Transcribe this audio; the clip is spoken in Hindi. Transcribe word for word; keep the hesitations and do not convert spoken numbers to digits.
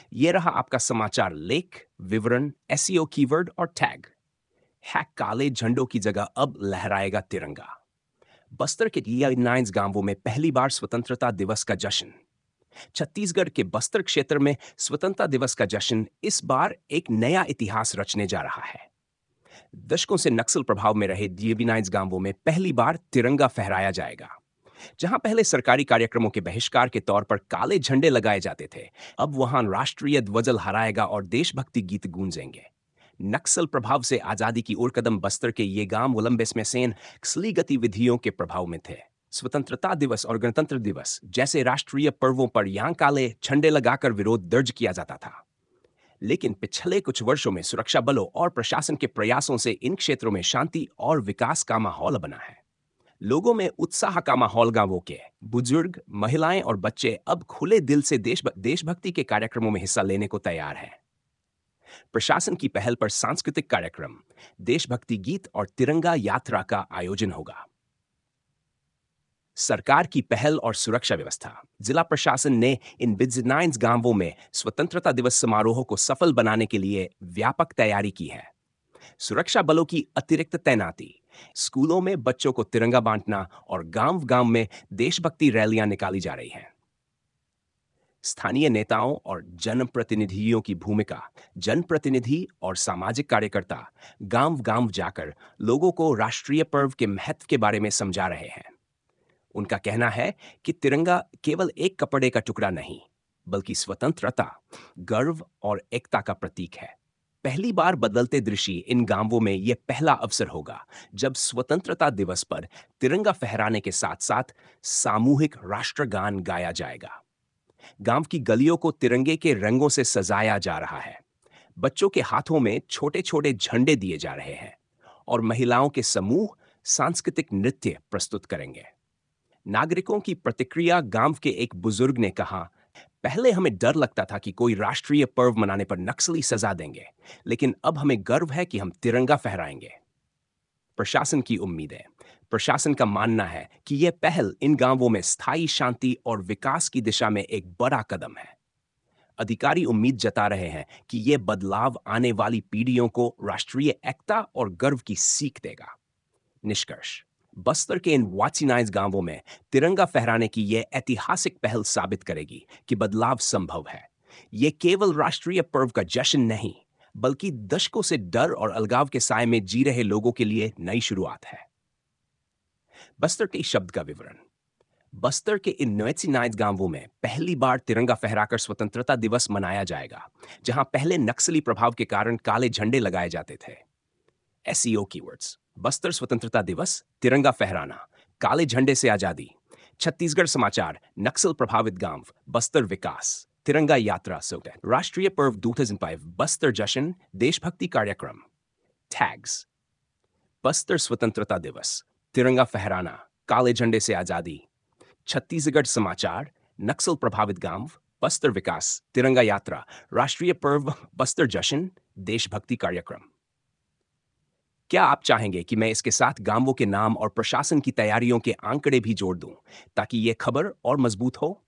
ये रहा आपका समाचार लेख, विवरण, एसईओ कीवर्ड और टैग। है काले झंडों की जगह अब लहराएगा तिरंगा। बस्तर के नाइन्स गांवों में पहली बार स्वतंत्रता दिवस का जश्न। छत्तीसगढ़ के बस्तर क्षेत्र में स्वतंत्रता दिवस का जश्न इस बार एक नया इतिहास रचने जा रहा है। दशकों से नक्सल प्रभाव में रहे नाइन्स गांवों में पहली बार तिरंगा फहराया जाएगा। जहां पहले सरकारी कार्यक्रमों के बहिष्कार के तौर पर काले झंडे लगाए जाते थे, अब वहां राष्ट्रीय ध्वज लहराएगा और देशभक्ति गीत गूंजेंगे। नक्सल प्रभाव से आजादी की ओर कदम बस्तर के ये गांव ओलंबिस में सेन नक्सली गतिविधियों के प्रभाव में थे। स्वतंत्रता दिवस और गणतंत्र दिवस जैसे राष्ट्रीय पर्वों पर यहां काले झंडे लगाकर विरोध दर्ज किया जाता था। लेकिन पिछले कुछ वर्षों में सुरक्षा बलों और प्रशासन के प्रयासों से इन क्षेत्रों में शांति और विकास का माहौल बना है। लोगों में उत्साह का माहौल। गांवों के बुजुर्ग, महिलाएं और बच्चे अब खुले दिल से देश देशभक्ति के कार्यक्रमों में हिस्सा लेने को तैयार हैं। प्रशासन की पहल पर सांस्कृतिक कार्यक्रम, देशभक्ति गीत और तिरंगा यात्रा का आयोजन होगा। सरकार की पहल और सुरक्षा व्यवस्था। जिला प्रशासन ने इन नाइन्स गांवों में स्वतंत्रता दिवस समारोह को सफल बनाने के लिए व्यापक तैयारी की है। सुरक्षा बलों की अतिरिक्त तैनाती, स्कूलों में बच्चों को तिरंगा बांटना और गांव-गांव में देशभक्ति रैलियां निकाली जा रही हैं। स्थानीय नेताओं और जनप्रतिनिधियों की भूमिका। जनप्रतिनिधि और सामाजिक कार्यकर्ता गांव-गांव जाकर लोगों को राष्ट्रीय पर्व के महत्व के बारे में समझा रहे हैं। उनका कहना है कि तिरंगा केवल एक कपड़े का टुकड़ा नहीं, बल्कि स्वतंत्रता, गर्व और एकता का प्रतीक है। पहली बार बदलते दृश्य इन गांवों में यह पहला अवसर होगा जब स्वतंत्रता दिवस पर तिरंगा फहराने के साथ-साथ सामूहिक राष्ट्रगान गाया जाएगा। गांव की गलियों को तिरंगे के रंगों से सजाया जा रहा है। बच्चों के हाथों में छोटे-छोटे झंडे दिए जा रहे हैं और महिलाओं के समूह सांस्कृतिक नृत्य प्रस्तुत करेंगे। नागरिकों की प्रतिक्रिया। गांव के एक बुजुर्ग ने कहा, पहले हमें डर लगता था कि कोई राष्ट्रीय पर्व मनाने पर नक्सली सजा देंगे, लेकिन अब हमें गर्व है कि हम तिरंगा फहराएंगे। प्रशासन की उम्मीदें। प्रशासन का मानना है कि यह पहल इन गांवों में स्थायी शांति और विकास की दिशा में एक बड़ा कदम है। अधिकारी उम्मीद जता रहे हैं कि यह बदलाव आने वाली पीढ़ियों को राष्ट्रीय एकता और गर्व की सीख देगा। निष्कर्ष, बस्तर के इन नाइन्स गांवों में तिरंगा फहराने की यह ऐतिहासिक पहल साबित करेगी कि बदलाव संभव है। यह केवल राष्ट्रीय पर्व का जश्न नहीं, बल्कि दशकों से डर और अलगाव के साए में जी रहे लोगों के लिए नई शुरुआत है। बस्तर के शब्द का विवरण। बस्तर के इन नाइन्स गांवों में पहली बार तिरंगा फहराकर स्वतंत्रता दिवस मनाया जाएगा, जहां पहले नक्सली प्रभाव के कारण काले झंडे लगाए जाते थे। SEO keywords. बस्तर स्वतंत्रता दिवस, तिरंगा फहराना, काले झंडे से आजादी, छत्तीसगढ़ समाचार, नक्सल प्रभावित गांव, बस्तर विकास, तिरंगा यात्रा, राष्ट्रीय पर्व दो हज़ार पाँच, बस्तर जश्न, देशभक्ति कार्यक्रम। टैग्स: बस्तर स्वतंत्रता दिवस, तिरंगा फहराना, काले झंडे से आजादी, छत्तीसगढ़ समाचार, नक्सल प्रभावित गांव, बस्तर विकास, तिरंगा यात्रा, राष्ट्रीय पर्व बस्तर जश्न, देशभक्ति कार्यक्रम। क्या आप चाहेंगे कि मैं इसके साथ गांवों के नाम और प्रशासन की तैयारियों के आंकड़े भी जोड़ दूं, ताकि यह खबर और मजबूत हो?